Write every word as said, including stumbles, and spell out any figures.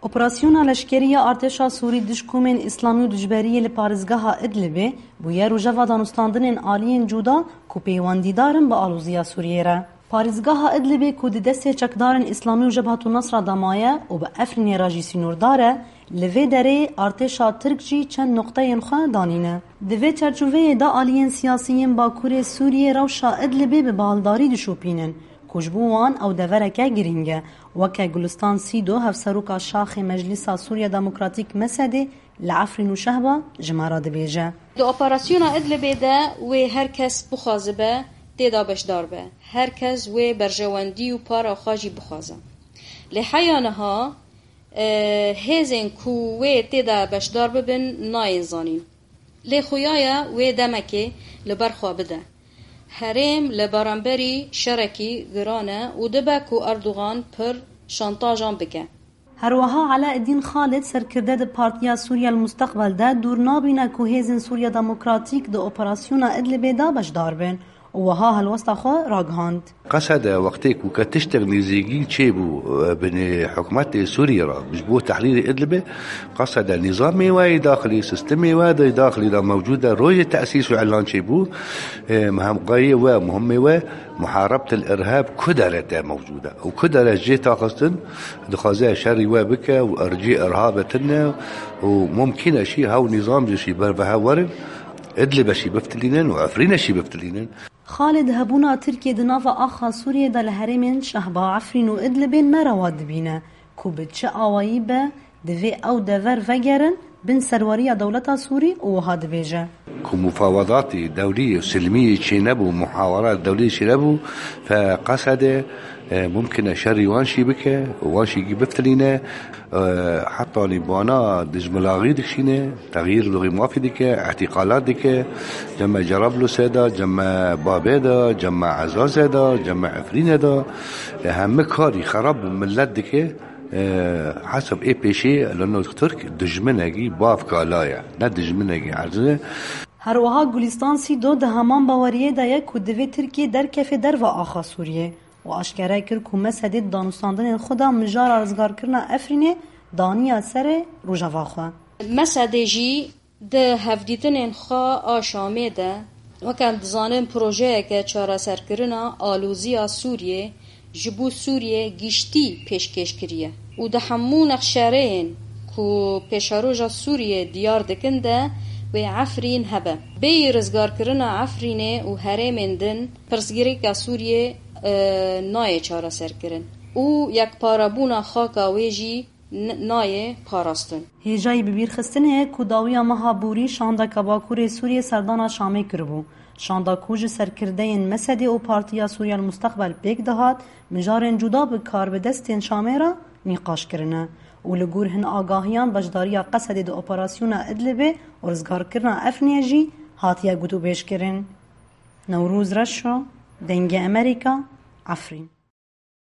اپراسیونا لشکریه ارتشا سوری دشکومن اسلامی و دجبریه لپارزگاها ادلبه بویه روژاوا دانستاندنین آلیین جودا کو پیواندیدارن با آلوزیا سوریه را. پارزگاها ادلبه کو د دسته چکدارن اسلامی و جبهت النصر دمایه و به افرین راجی سینورداره لوی دره ارتشا ترک جی چند نقطه ینخواه دانینه. دوی چرچوه دا آلیین سیاسیین باکور سوریه روشا ادلبه به بالداری دشوپینن. کجبوان او دورکه گرینگه وکه گلستان سیدو هفسروکا شاخ مجلس سوریا دموکراتیک مسده لعفرین و شهبه جمارا دبیجه. دو اپراسیونا ادلبه ده و هر کس بخوازه به تیدا بشدار به. هر کس و برجواندی و پارا خاجی بخوازه. لحیانها هزین کو و تیدا بشدار ببن ناین زانین. لخویایا و دمکه لبرخوا بده. هرم لبرانبری شرکی گرانه و دبه کو اردوغان پر شانتاجان بکه. هروها علاء الدین خالد سرکرده ده پارتیا سوریا المستقبل ده دور نابینه که هیزن سوریا دموکراتیک ده اپراسیونا ادلبه ده بشدار بین وها هالوسط خواه راگهاند. قصد وقتك وكتشتغل زيجي تشيبو بين حكومات سوريا بجبوه تحرير إدلب قصد نظام ميواي داخلي سيستم ميواي داخلي موجودة رؤية تأسيس وإعلان تشيبو مهم قاية ومهم ميواي محاربة الإرهاب كدرة موجودة وكدرة جيت أخصن دخازة شري وابك وأرجي إرهابتنا وممكن أشي هاو نظام جشي بربها ورد إدلب أشي بفتلينن وعفرين أشي بفتلينن. خالد هبونا تركيا دنافا آخا سوريا دا لهرمين شهبا عفرين و إدلبين مرواد بينا كو بتش آوائي با دوي أو دفر وگرن بين سروارية دولتا سوري وها دبيجا كو مفاوضات دولية سلمية شنبو محاورات دولية شنبو فقصد ممكن شري وانشي بك وانشي بفتلينا حتى لبانا دجملاغي دكشينه تغيير لغي موافي ديك اعتقالات ديك جمع جرابلو سيدا جمع بابيدا جمع عزازيدا جمع عفرينيدا هم كاري خراب ملت ديك حسب اي بيشي لانه ترك دجمنگي باف كالايا لا دجمنگي عرضه هروها گلستان سی دو ده همان باوریه دا یک کدوی ترکیه در کف در و آخا سوریه و آشکره کرد که مسدد دانستاندن خدا مجار ارزگار کرنا افرینه دانیا سر روژاوا خواه. مسده جی ده هفدیتن خواه آشامه ده وکند زانن پروژه که چاره سر کرنا آلوزیا سوریه جبو سوریه گشتی پیشکش کریه و ده همون اخشارین که پیشاروژا سوریه دیار دکنده و عفرین هبه بی رزگار کرنا عفرینه و هرمین دن پرسگیری که سوریه نای چاره سر کرن او یک پارابونا خاکا ویجی نای پاراستن. هیجای ببیر خستنه که داویا مهابوری شانده کباکور سوریه سردانا شامه کربو. شانده کوج سرکرده این مسده و پارتیا سوریا المستقبل پیک دهات مجارن جدا به کار به دستین شامه را نیقاش کرنه. و لگور هن آگاهیان بجداریا قصد دو اپراسیونا ادلبه و رزگار کرنا افنیجی هاتیا گوتو بیش کرن. نوروز رشو دنگ امریکا عفرین